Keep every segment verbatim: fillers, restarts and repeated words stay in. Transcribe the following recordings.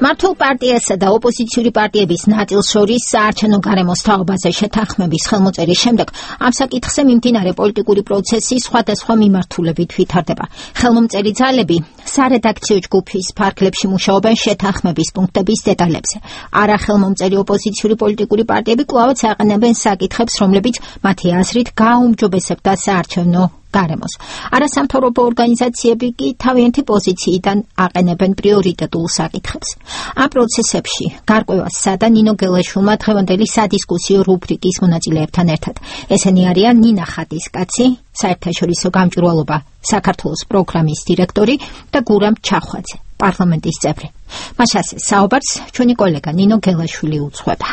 მართულ პარტიასა და ოპოზიციური პარტიების ნაწილს შორის საარჩევნო გარემოს თაობაზე შეთანხმების ხელმოწერის შემდეგ ამ საკითხზე მიმდინარე პოლიტიკური პროცესი სხვადასხვა მიმართულებით ვითარდება. ხელმომწერი ძალები სარედაქციო ჯგუფის ფარგლებში მუშაობენ შეთანხმების პუნქტების დეტალებზე. არა ხელმომწერი ოპოზიციური პოლიტიკური პარტიები კვლავაც აყენებენ საკითხებს, რომლებიც მათი აზრით გააუმჯობესებდა საარჩევნო გარემოს. არასამთავრობო ორგანიზაციები კი თავიანთი პოზიციიდან აყენებენ პრიორიტეტულ საკითხებს. ამ პროცესებში გარკვევასსა და ნინო გელაშვილმა დღევანდელი სადისკუსიო რუბრიკის მონაწილეებთან ერთად. ესენი არიან ნინა ხატისკაცი, საერთაშორისო გამჭვირვალობა საქართველოს პროგრამის დირექტორი და გურამ ჩახვაძე, პარლამენტის წევრი. მას ასე საუბარს ჩვენი კოლეგა ნინო გელაშვილი უძღვება.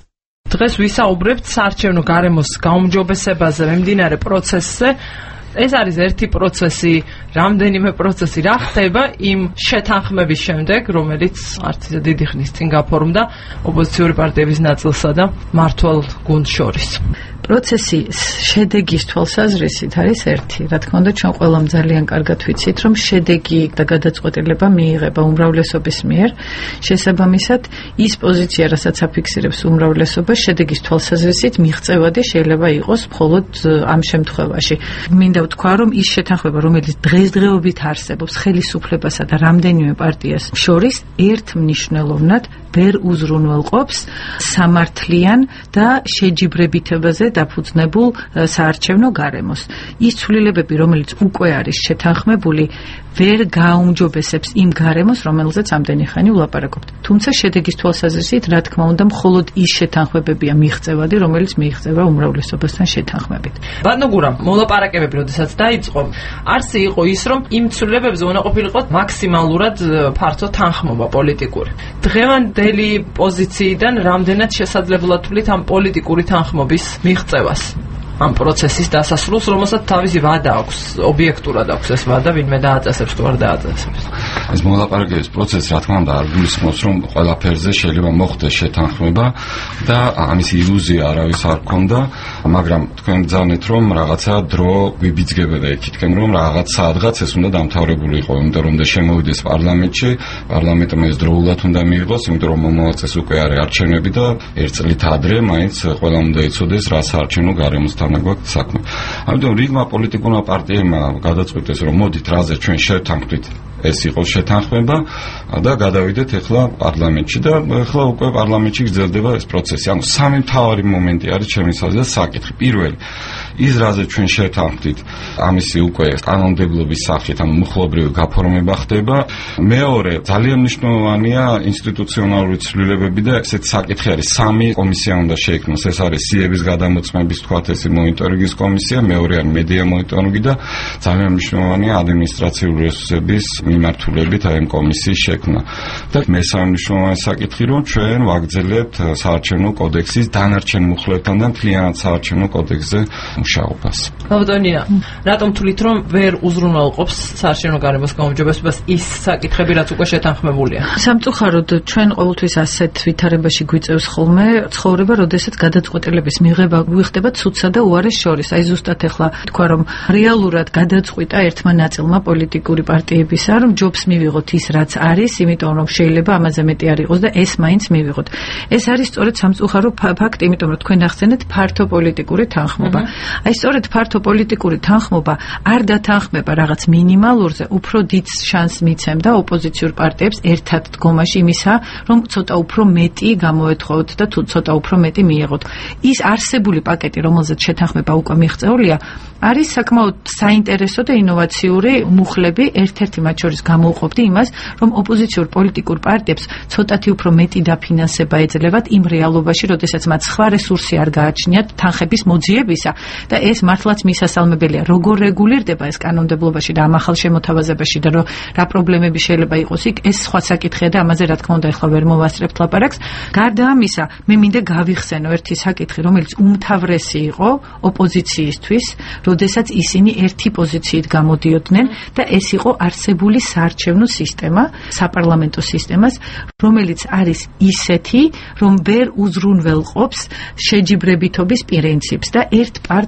დღეს ვისაუბრებთ საარჩევნო გარემოს გაუმჯობესებაზე მიმდინარე პროცესზე. ეს არის ერთი პროცესი, რამდენიმე პროცესი რა ხდება იმ შეთანხმების შემდეგ, რომელიც არც ისე დიდი ხნის წინ გაფორმდა ოპოზიციური პარტიების ნაწილსა და მმართველ გუნდს შორის. პროცესი შედეგის თვალსაზრისით არის ერთი. რა თქმა უნდა, ჩვენ ყველამ ძალიან კარგად ვიცით, რომ შედეგი და გადაწყვეტილება მიიღება უმრავლესობის მიერ. შესაბამისად, ის პოზიცია, რასაც აფიქსირებს უმრავლესობა, შედეგის თვალსაზრისით მიღწევადი შეიძლება იყოს მხოლოდ ამ შემთხვევაში. მინდა ვთქვა, რომ ის შეთანხმება, რომელიც დღესდღეობით არსებობს ხელისუფლებასა და რამდენიმე პარტიას შორის, ერთმნიშვნელოვნად ვერ უზრუნველყოფს სამართლიან და შეჯიბრებითებაზე დაფუძნებულ საარჩევნო გარემოს. ის ცვლილებები, რომელიც უკვე არის შეთანხმებული, ვერ გააუმჯობესებს იმ გარემოს, რომელზეც ამდენი ხანი ვლაპარაკობთ. თუმცა შედეგის თვალსაზრისით, რა თქმა უნდა, მხოლოდ ის შეთანხმებებია მიღწევადი, რომელიც მიიღწევა უმრავლესობასთან შეთანხმებით. ბატონო გურამ, მოლაპარაკებები როდესაც დაიწყო, არსი იყო ის, რომ იმ ცვლილებებზე უნდა ყოფილიყო მაქსიმალურად ფართო თანხმობა პოლიტიკური. დღევანდელი პოზიციიდან რამდენად შესაძლებლად თვლით ამ პოლიტიკური თანხმობის მიღწევას? ამ პროცესის დასასრულს, რომელსაც თავისი ვადა აქვს, ობიექტურად აქვს ეს ვადა, ვინმე დააწესებს თუ არ დააწესებს. ეს მოლაპარაკების პროცესი, რა თქმა უნდა, არ გულისხმობს, რომ ყველაფერზე შეიძლება მოხდეს შეთანხმება და ამის ილუზია არავის არ ქონდა, მაგრამ თქვენ გძავნით, რომ რაღაცა დრო გვიბიძგებოდა იქითკენ, რომ რაღაც საათღაც ეს უნდა დამთავრებულიყო, იმიტომ რომ და შემოვიდეს პარლამენტში, პარლამენტმა ეს დროულად უნდა მიიღოს, იმიტომ რომ მომავალ უკვე არის არჩევნები და ერთ წლით ადრე მაინც ყველამ უნდა იცოდეს, რა საარჩევნო გარემოსთან გვაქვს საქმე. ამიტომ რიგმა პოლიტიკურმა პარტიებმა გადაწყვიტეს, რომ მოდით რაზე ჩვენ შევთანხმდით, ეს იყო შეთანხმება და გადავიდეთ ახლა პარლამენტში და ახლა უკვე პარლამენტში გრძელდება ეს პროცესი. ანუ სამი მთავარი მომენტი არის ჩემი აზრით საკითხი. პირველი, ის რაზე ჩვენ შევთანხმდით, ამისი უკვე კანონმდებლობის სახით, ანუ მუხლობრივი გაფორმება ხდება. მეორე, ძალიან მნიშვნელოვანია ინსტიტუციონალური ცვლილებები და ესეთ საკითხი არის. სამი კომისია უნდა შეიქმნას. ეს არის სიების გადამოწმების, თქვათ ეს მონიტორინგის კომისია, მეორე არის მედია მონიტორინგი და ძალიან მნიშვნელოვანია ადმინისტრაციული რესურსების მიმართულებით აი ამ კომისიის შექმნა. და მესამე მნიშვნელოვანი საკითხი, რომ ჩვენ ვაგრძელებთ საარჩევნო კოდექსის დანარჩენ მუხლებთან და მთლიანად საარჩევნო კოდექსზე მუშაობას. ბატონია, რატომ თვლით, რომ ვერ უზრუნველყოფს საარჩევნო გარემოს გაუმჯობესებას ის საკითხები, რაც უკვე შეთანხმებულია? სამწუხაროდ, ჩვენ ყოველთვის ასეთ ვითარებაში გვიწევს ხოლმე ცხოვრება, როდესაც გადაწყვეტილების მიღება გვიხდება ცუდსა და უარეს შორის. აი ზუსტად ახლა თქვა, რომ რეალურად გადაწყვიტა ერთმა ნაწილმა პოლიტიკური პარტიებისა, რომ ჯობს მივიღოთ ის, რაც არის, იმიტომ რომ შეიძლება ამაზე მეტი არ იყოს და ეს მაინც მივიღოთ. ეს არის სწორედ სამწუხარო ფაქტი, იმიტომ რომ თქვენ ახსენეთ ფართო პოლიტიკური თანხმობა. აი სწორედ ფართო პოლიტიკური თანხმობა არ დათანხმება რაღაც მინიმალურზე, უფრო დიდ შანსს მიცემდა ოპოზიციურ პარტიებს ერთად დგომაში იმისა, რომ ცოტა უფრო მეტი გამოეთხოვოთ და თუ ცოტა უფრო მეტი მიიღოთ. ის არსებული პაკეტი, რომელზეც შეთანხმება უკვე მიღწეულია, არის საკმაოდ საინტერესო და ინოვაციური მუხლები, ერთ-ერთი მათ შორის გამოუყოფდი იმას, რომ ოპოზიციურ პოლიტიკურ პარტიებს ცოტათი უფრო მეტი დაფინანსება ეძლებათ იმ რეალობაში, როდესაც მათ სხვა რესურსი არ გააჩნიათ თანხების მოძიებისა და ეს მართლაც მისასალმებელია. როგორ რეგულირდება ეს კანონმდებლობაში და ამ ახალ შემოთავაზებაში და რა პრობლემები შეიძლება იყოს იქ, ეს სხვა საკითხია და ამაზე რა თქმა უნდა ახლა ვერ მოვასწრებთ ლაპარაკს. გარდა ამისა, მე მინდა გავიხსენო ერთი საკითხი, რომელიც უმთავრესი იყო ოპოზიციისთვის, როდესაც ისინი ერთი პოზიციით გამოდიოდნენ და ეს იყო არსებული საარჩევნო სისტემა, საპარლამენტო სისტემას, რომელიც არის ისეთი, რომ ვერ უზრუნველყოფს შეჯიბრებითობის პრინციპს და ერთ პარტ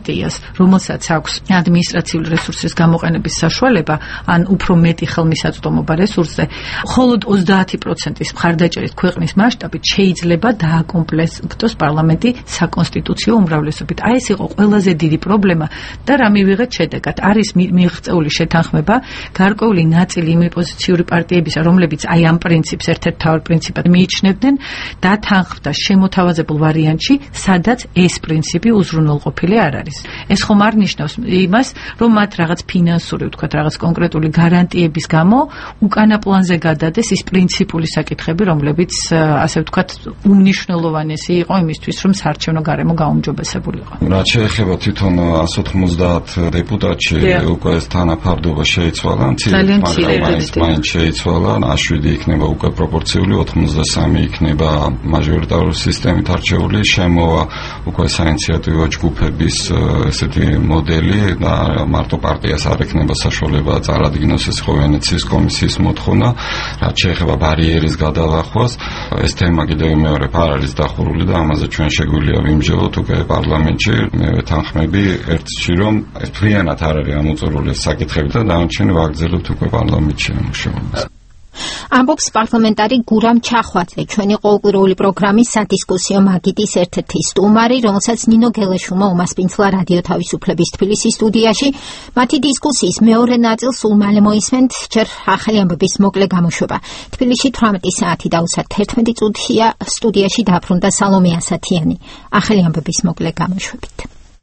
პარტიას, რომელსაც აქვს ადმინისტრაციული რესურსის გამოყენების საშუალება, ან უფრო მეტი ხელმისაწვდომობა რესურსზე, მხოლოდ ოცდაათი პროცენტის მხარდაჭერით ქვეყნის მასშტაბით შეიძლება დააკომპლექტოს პარლამენტი საკონსტიტუციო უმრავლესობით. აი ეს იყო ყველაზე დიდი პრობლემა და რა მივიღეთ შედეგად. არის მიღწეული შეთანხმება, გარკვეული ნაწილი იმ ოპოზიციური პარტიებისა, რომლებიც აი ამ პრინციპს ერთ-ერთ მთავარ პრინციპად მიიჩნევდნენ, დათანხმდა შემოთავაზებულ ვარიანტში, სადაც ეს პრინციპი უზრუნველყოფილი არ არის. ეს ხომ არ ნიშნავს იმას, რომ მათ რაღაც ფინანსური, ვთქვათ, რაღაც კონკრეტული გარანტიების გამო უკანა პლანზე გადადეს ის პრინციპული საკითხები, რომლებიც ასე ვთქვათ, უმნიშვნელოვანესი იყო იმისთვის, რომ საარჩევნო გარემო გაუმჯობესებულიყო. რაც შეეხება თვითონ ასი ოცდაათ დეპუტატში უკვე ეს თანაფარდობა შეიცვალა, მაინც შეიცვალა, შვიდი იქნება უკვე პროპორციული, ოცდასამი იქნება მაჟორიტარული სისტემით არჩეული, შემოვა უკვე საინიციატივო ჯგუფების ესეთი მოდელი და მარტო პარტიას არ ექნება საშუალება წარადგინოს ეს ხო ვენეციის კომისიის მოთხოვნა, რაც შეეხება ბარიერის გადალახვას. ეს თემა კიდევ მეორე არ არის დახურული და ამაზე ჩვენ შეგვიძლია ვიმჯელოთ უკვე პარლამენტში. მე ვეთანხმები ერთში, რომ მთლიანად არ არის ამოწურული საკითხები და დანარჩენი ვაგრძელებთ უკვე პარლამენტში მუშაობას. ამბობს პარლამენტარი გურამ ჩახვაძე, ჩვენი ყოველკვირეული პროგრამის სადისკუსიო მაგიდის ერთ-ერთი სტუმარი, რომელსაც ნინო გელაშვილმა უმასპინძლა რადიო თავისუფლების თბილისის სტუდიაში. მათი დისკუსიის მეორე ნაწილს სულ მალე მოისმენთ, ჯერ ახალი ამბების მოკლე გამოშვება. თბილისში თვრამეტი საათი და ოცდაათი თერთმეტი წუთია, სტუდიაში დაბრუნდა სალომე ასათიანი. ახალი ამბების მოკლე გამოშვებით.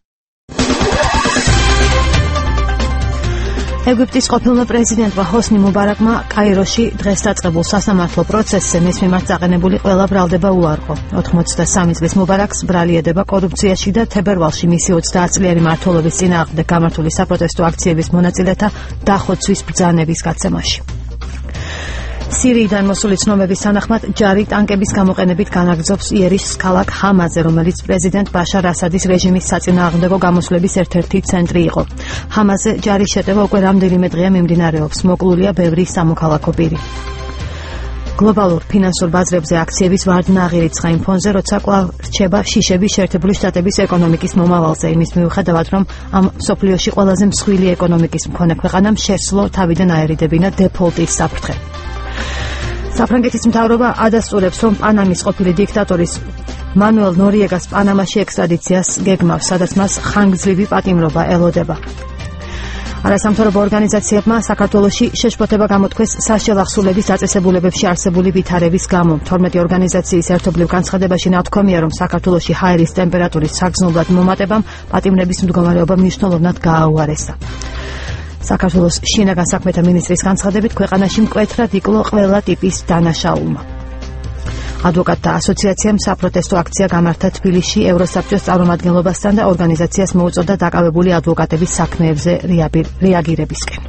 ეგვიპტის ყოფილმა პრეზიდენტმა ჰოსნი მუბარაკმა კაიროში დღეს დაწყებულ სასამართლო პროცესზე მის მიმართ წაყენებული ყველა ბრალდება უარყო. ოთხმოცდასამი წლის მუბარაკს ბრალი ედება კორუფციაში და თებერვალში მისი ოცდაათწლიანი მმართველობის წინააღმდეგ გამართული საპროტესტო აქციების მონაწილეთა დახოცვის ბრძანების გაცემაში. სირიიდან მოსული ცნობების თანახმად ჯარი ტანკების გამოყენებით განაგრძობს იერიშ ქალაქ ჰამაზე, რომელიც პრეზიდენტ ბაშარ ასადის რეჟიმის საწინააღმდეგო გამოსვლების ერთ-ერთი ცენტრი იყო. ჰამაზე ჯარის შეტევა უკვე რამდენიმე დღეა მიმდინარეობს, მოკლულია ბევრი სამოქალაქო პირი. გლობალურ ფინანსურ ბაზრებზე აქციების ვარდნააღი რიცხა იმ ფონზე, როცა კვლავ რჩება შიშები შეერთებული შტატების ეკონომიკის მომავალზე, იმის მიუხედავად, რომ ამ მსოფლიოში ყველაზე მსხვილი ეკონომიკის მქონე ქვეყანამ შესძლო თავიდან აერიდებინა დეფოლტის საფრთხე. საფრანგეთის მთავრობა ადასტურებს, რომ პანამის ყოფილი დიქტატორის მანუელ ნორიეგას პანამაში ექსტრადიციას გეგმავს, სადაც მას ხანგრძლივი პატიმრობა ელოდება. არასამთავრობო ორგანიზაციებმა საქართველოში შეშფოთება გამოთქვეს საშელახსულების დაწესებულებებში არსებული ვითარების გამო. თორმეტი ორგანიზაციის ერთობლივ განცხადებაში ნათქვამია, რომ საქართველოში ჰაერის ტემპერატურის საგრძნობლად მომატებამ პატიმრების მდგომარეობა მნიშვნელოვნად გააუარესა. საქართველოს შინაგან საქმეთა მინისტრის განცხადებით, ქვეყანაში მკვეთრად იკლო ყველა ტიპის დანაშაულმა. ადვოკატთა ასოციაციამ საპროტესტო აქცია გამართა თბილისში ევროსაბჭოს წარმომადგენლობასთან და ორგანიზაციას მოუწოდა დაკავებული ადვოკატების საქმეებზე რეაგირებისკენ.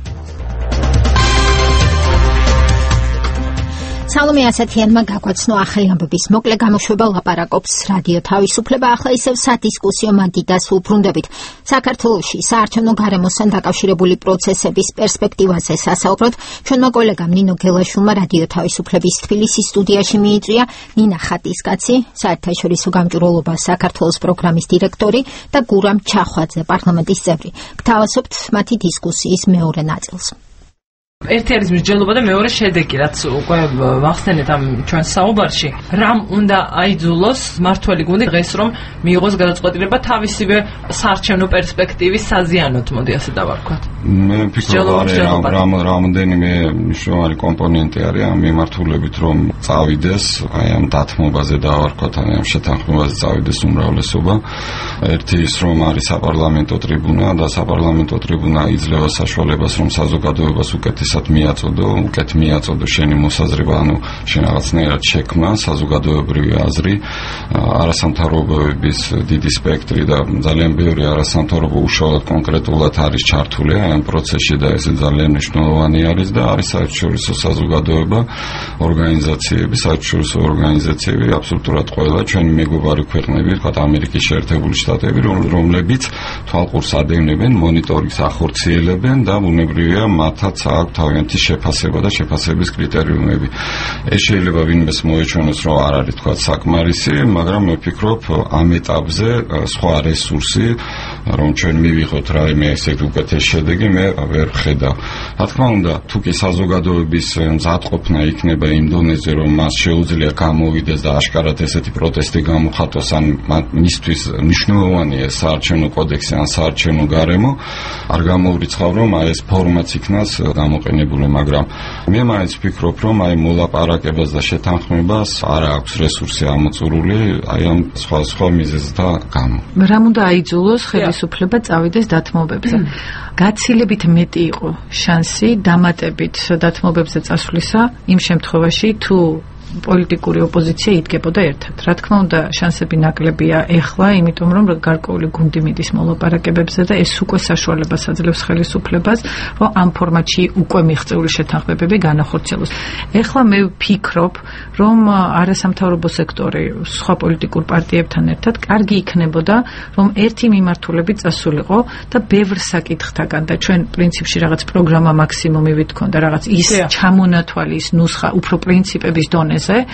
სალომე ასათიანმა გაგვაცნო ახალი ამბების მოკლე გამოშვება, ლაპარაკობს რადიო თავისუფლება. ახლა ისევ სადისკუსიო მაგიდას უბრუნდებით. საქართველოში საარჩევნო გარემოსთან დაკავშირებული პროცესების პერსპექტივაზე სასაუბროთ ჩვენმა კოლეგამ ნინო გელაშვილმა რადიო თავისუფლების თბილისის სტუდიაში მიიწვია. ნინა ხატისკაცი, საერთაშორისო გამჭვირვალობა საქართველოს პროგრამის დირექტორი და გურამ ჩახვაძე, პარლამენტის წევრი. გთავაზობთ მათი დისკუსიის მეორე ნაწილს. ერთი არის მსჯელობა და მეორე შედეგი, რაც უკვე ვახსენეთ ამ ჩვენ საუბარში. რამ უნდა აიძულოს მართველი გუნდი დღეს, რომ მიიღოს გადაწყვეტილება თავისივე საარჩევნო პერსპექტივის საზიანოთ, მოდი ასე დავარქვათ. მე ვფიქრობ, რომ რამდენიმე მნიშვნელოვანი კომპონენტი არის ამ მიმართულებით, რომ წავიდეს აი ამ დათმობაზე დავარქვათ, აი ამ შეთანხმებაზე წავიდეს უმრავლესობა. ერთი ის, რომ არის საპარლამენტო ტრიბუნა და საპარლამენტო ტრიბუნა იძლევა საშუალებას, რომ საზოგადოებას უკეთესად მიაწოდო, უკეთ მიაწოდო შენი მოსაზრება, ანუ შენ რაღაცნაირად შექმნა საზოგადოებრივი აზრი, არასამთავრობოების დიდი სპექტრი და ძალიან ბევრი არასამთავრობო უშუალოდ კონკრეტულად არის ჩართული ამ პროცესში და ეს ძალიან მნიშვნელოვანი არის და არის საერთაშორისო საზოგადოება, ორგანიზაციები, საერთაშორისო ორგანიზაციები, აბსოლუტურად ყველა ჩვენი მეგობარი ქვეყნები, თქვათ ამერიკის შეერთებული შტატები, რომლებიც თვალყურს ადევნებენ, მონიტორინგს ახორციელებენ და ბუნებრივია მათაც აქვს თავიანთი შეფასება და შეფასების კრიტერიუმები. ეს შეიძლება ვინმეს მოეჩვენოს, რომ არ არის თქვა საკმარისი, მაგრამ მე ვფიქრობ ამ ეტაპზე სხვა რესურსი რომ ჩვენ მივიღოთ რაიმე ესეთი უკეთესი შედეგი, მე ვერ ხედავ. რა თქმა უნდა, თუ კი საზოგადოების მზადყოფნა იქნება იმ დონეზე, რომ მას შეუძლია გამოვიდეს და აშკარად ესეთი პროტესტი გამოხატოს, ან მისთვის მნიშვნელოვანია საარჩევნო კოდექსი ან საარჩევნო გარემო, არ გამოვრიცხავ, რომ აი ეს ფორმაც იქნას გამოყენებული, მაგრამ მე მაინც ვფიქრობ, რომ აი მოლაპარაკებას და შეთანხმებას არ აქვს რესურსი ამოწურული, აი ამ სხვა სხვა მიზეზთა გამო. რამ უნდა აიძულოს ხელისუფლება წავიდეს დათმობებზე? გაცილებით მეტი იყო შანსი დამატებით დათმობებზე წასვლისა იმ შემთხვევაში, თუ პოლიტიკური ოპოზიცია იდგებოდა ერთად. რა თქმა უნდა, შანსები ნაკლებია ეხლა, იმიტომ რომ გარკვეული გუნდი მიდის მოლაპარაკებებზე და ეს უკვე საშუალებას აძლევს ხელისუფლებას, რომ ამ ფორმატში უკვე მიღწეული შეთანხმებები განახორციელოს. ეხლა მე ვფიქრობ, რომ არასამთავრობო სექტორი სხვა პოლიტიკურ პარტიებთან ერთად კარგი იქნებოდა, რომ ერთი მიმართულებით წასულიყო და ბევრ საკითხთაგან და ჩვენ პრინციპში რაღაც პროგრამა მაქსიმუმივით ქონდა, რაღაც ის ჩამონათვალი, ის ნუსხა უფრო პრინციპების დონე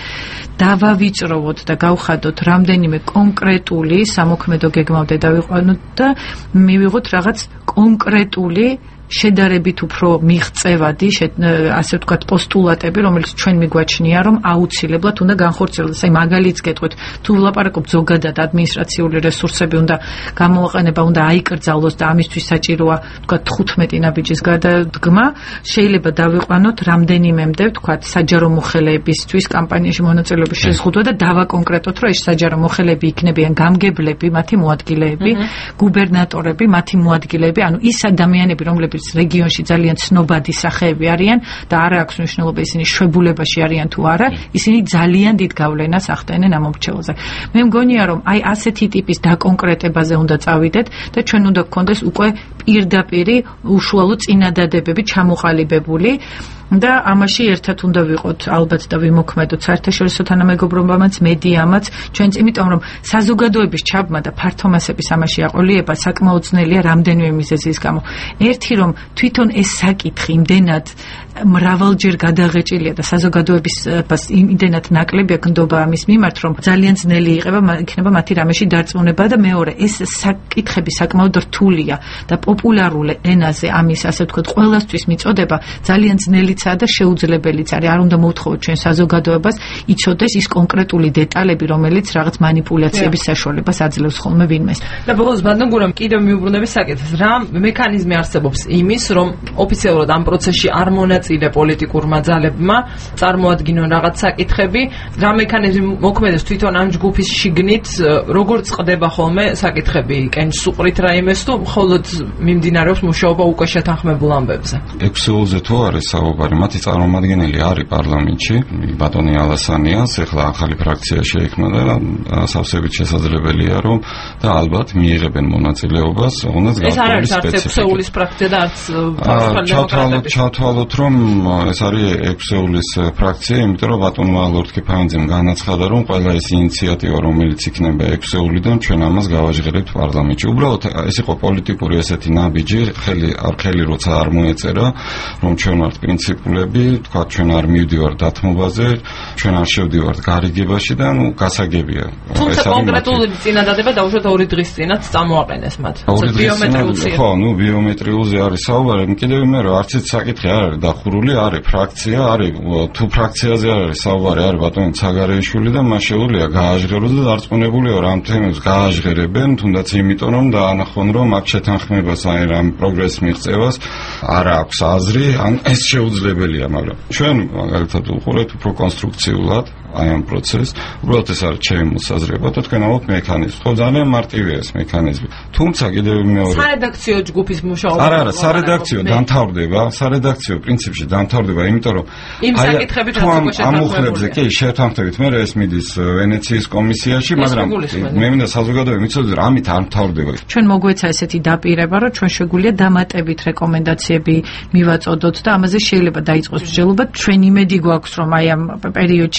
დავავიწროვოთ და გავხადოთ რამდენიმე კონკრეტული სამოქმედო გეგმავდე დავიყვანოთ და მივიღოთ რაღაც კონკრეტული შედარებით უფრო მიღწევადი, ასე ვთქვათ, პოსტულატები, რომელიც ჩვენ მიგვაჩნია, რომ აუცილებლად უნდა განხორციელდეს. აი მაგალითს გეტყვით, თუ ვლაპარაკობთ ზოგადად ადმინისტრაციული რესურსები უნდა გამოაყენება, უნდა აიკრძალოს და ამისთვის საჭიროა, ვთქვათ, თხუთმეტი ნაბიჯის გადადგმა, შეიძლება დავიყვანოთ რამდენიმემდე, ვთქვათ, საჯარო მოხელეებისთვის კამპანიაში მონაწილეობის შეზღუდვა და დავაკონკრეტოთ, რომ ეს საჯარო მოხელეები იქნებიან გამგებლები, მათი მოადგილეები, გუბერნატორები, მათი მოადგილეები, ანუ ის ადამიანები, რომლებიც რეგიონში ძალიან ცნობადი სახეები არიან და არ აქვს მნიშვნელობა ისინი შვებულებაში არიან თუ არა, ისინი ძალიან დიდ გავლენას ახდენენ ამ მომრჩეველზე. მე მგონია, რომ აი ასეთი ტიპის დაკონკრეტებაზე უნდა წავიდეთ და ჩვენ უნდა გქონდეს უკვე პირდაპირი უშუალო წინადადებები ჩამოყალიბებული და ამაში ერთად უნდა ვიყოთ ალბათ და ვიმოქმედოთ საერთაშორისო თანამეგობრობამაც, მედიამაც, ჩვენც, იმიტომ რომ საზოგადოების ჩაბმა და ფართო მასების ამაში აყოლიება საკმაოდ ძნელია რამდენიმე მიზეზის გამო. ერთი, რომ თვითონ ეს საკითხი იმდენად მრავალჯერ გადაღეჭილია და საზოგადოების იმდენად ნაკლებია გნდობა ამის მიმართ, რომ ძალიან ძნელი იყება იქნება მათი რამეში დარწმუნება და მეორე, ეს საკითხები საკმაოდ რთულია და პოპულარულ ენაზე ამის, ასე ვთქვათ, ყველასთვის მიწოდება ძალიან ძნელიცაა და შეუძლებელიც არის. არ უნდა მოვთხოვოთ ჩვენ საზოგადოებას იცოდეს ის კონკრეტული დეტალები, რომელიც რაღაც манипуляციების საშუალებას აძლევს ხოლმე ვინმეს. და ბოლოს ბატონგურამ კიდევ მიუბრუნდები საკითხს, რა მექანიზმი არსებობს იმის, რომ ოფიციალურად ამ პროცესში არ მონაწილე პოლიტიკურმა ძალებმა წარმოადგინონ რაღაც საკითხები, რა მექანიზმი მოქმედებს თვითონ ამ ჯგუფის შიგნით, როგორ წყდება ხოლმე საკითხები კენჭს უყრით რაიმეს თუ მხოლოდ მიმდინარეობს მუშაობა უკვე შეთანხმებულ ამბებზე. ექვსეულზე თუ არის საუბარი, მათი წარმომადგენელი არის პარლამენტში, ბატონი ალასანიას, ეხლა ახალი ფრაქცია შეიქმნა და სავსებით შესაძლებელია, რომ და ალბათ მიიღებენ მონაწილეობას, თუნდაც გარკვეული სპეციფიკით. ექვსეულის ფრაქცია და არც ჩავთვალოთ, ჩავთვალოთ, რომ ეს არის ექვსეულის ფრაქცია, იმიტომ რომ ბატონმა ლორდ კიფაინძემ განაცხადა, რომ ყველა ეს ინიციატივა, რომელიც იქნება ექვსეულიდან, ჩვენ ამას გავაჟღერებთ პარლამენტში. უბრალოდ ეს იყო პოლიტიკური ესეთი ნაბიჯი, ხელი არ ხელი როცა არ მოეწერა, რომ ჩვენ ვართ პრინციპულები, თქვა ჩვენ არ მივდივართ დათმობაზე, ჩვენ არ შევდივართ გარიგებაში და ნუ გასაგებია. თუმცა კონკრეტული წინადადება დაუშვათ ორი დღის წინაც წამოაყენეს მათ. ბიომეტრიულზე. ხო, ნუ ბიომეტრიულზე არის საუბარი, კიდევ მე რა არც ეს საკითხი არ არის დახურული, არის ფრაქცია, არის თუ ფრაქციაზე არ არის საუბარი, არის ბატონი ცაგარეიშვილი და მას შეუძლია გააჟღეროს და დარწმუნებული ვარ ამ თემებს გააჟღერებენ, თუნდაც იმიტომ რომ დაანახონ, რომ აქ შეთანხმებას აი რამ პროგრესს მიღწევას არ აქვს აზრი, ან ეს შეუძლებელია, მაგრამ ჩვენ მაგალითად უყურეთ უფრო კონსტრუქციულად აი ამ პროცესს, უბრალოდ ეს არის ჩემი მოსაზრება და თქვენ ამბობთ მექანიზმი. ხო, ძალიან მარტივია ეს მექანიზმი. თუმცა კიდევ მეორე სარედაქციო ჯგუფის მუშაობა. არა, არა, სარედაქციო დამთავრდება, სარედაქციო პრინციპში დამთავრდება, იმიტომ რომ იმ საკითხებით რაც უკვე შეთანხმებულია. ამ უხრებზე კი შეთანხმებით, მე ეს მიდის ვენეციის კომისიაში, მაგრამ მე მინდა საზოგადოება მიცოდე, რომ ამით არ მთავრდება. ჩვენ მოგვეცა ესეთი დაპირება, რომ ჩვენ შეგვიძლია დამატებით რეკომენდაციები მივაწოდოთ და ამაზე შეიძლება დაიწყოს მსჯელობა. ჩვენ იმედი გვაქვს, რომ აი ამ პერიოდში მიწოდება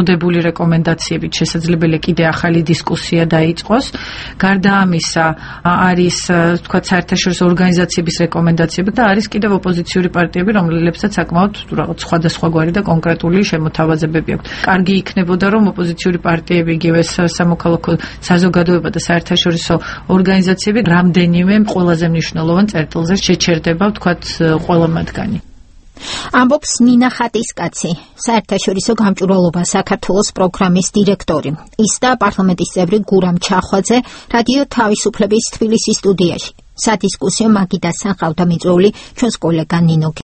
მიტყოდებული რეკომენდაციებით შესაძლებელია კიდე ახალი დისკუსია დაიწყოს. გარდა ამისა, არის თქვა საერთაშორისო ორგანიზაციების რეკომენდაციები და არის კიდევ ოპოზიციური პარტიები, რომლებსაც საკმაოდ რაღაც სხვადასხვაგვარი და კონკრეტული შემოთავაზებები აქვთ. კარგი იქნებოდა, რომ ოპოზიციური პარტიები, იგივე სამოქალაქო საზოგადოება და საერთაშორისო ორგანიზაციები რამდენიმე ყველაზე მნიშვნელოვან წერტილზე შეჩერდება, ვთქვათ, ყველა მათგანი. ამბობს ნინა ხატისკაცი, საერთაშორისო გამჭვირვალობა საქართველოს პროგრამის დირექტორი. ის და პარლამენტის წევრი გურამ ჩახვაძე რადიო თავისუფლების თბილისის სტუდიაში. სადისკუსიო მაგიდასთან ყავდა მიწვეული ჩვენს კოლეგა ნინო